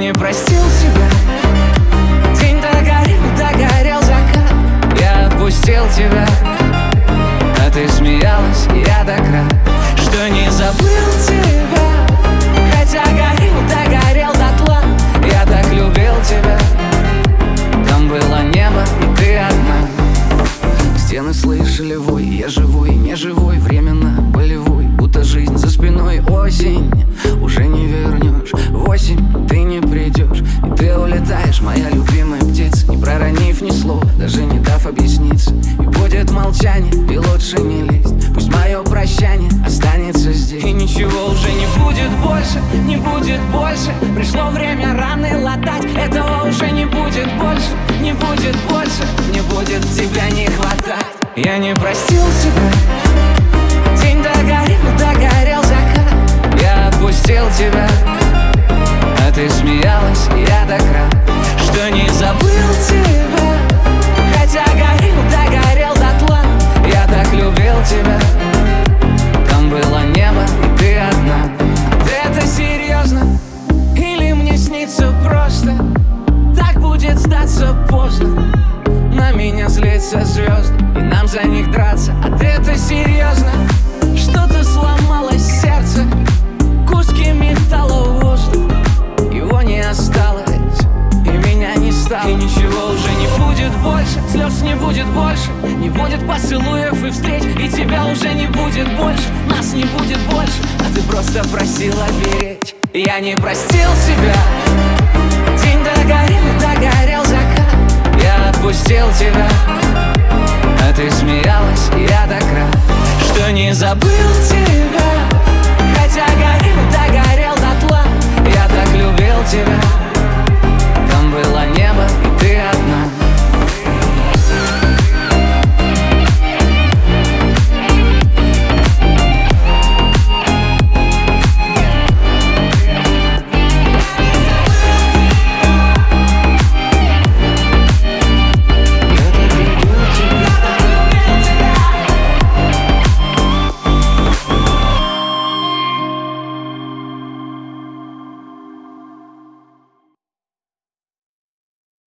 не простил себя. День догорел закат. Я отпустил тебя, а ты смеялась, я так рад, что не забыл тебя. Хотя догорел дотла. Я так любил тебя. Там было небо, и ты одна. Стены слышали вой, я живой, не живой, временно болевой, будто жизнь за спиной. Осень, уже не вернешь, в осень ты не придешь, и ты улетаешь, моя любимая птица, не проронив ни слова, даже не дав объясниться. И будет молчание, и лучше не лезть, пусть мое прощание останется здесь. И ничего уже не будет больше, не будет больше. Пришло время раны латать, этого уже не будет больше, не будет больше, не будет тебя не хватать. Я не простил тебя. День догорел закат. Я отпустил тебя, а ты смеялась, я так рад, что не забыл тебя. Хотя догорел дотла. Я так любил тебя. Там было небо, и ты одна. Ты это серьезно? Или мне снится просто? Так будет сдаться поздно. На меня злятся звезды, и нам за них драться. А ты это серьезно? Что-то сломалось сердце, куски металла в воздух. Его не осталось, и меня не стало. И ничего уже не будет больше, слез не будет больше, не будет поцелуев и встреч, и тебя уже не будет больше, нас не будет больше, а ты просто просила беречь. Я не простил себя. День догорел закат. Я отпустил тебя, а ты смеялась, я так рад, что не забыл тебя. Хотя догорел дотла. Я так любил тебя.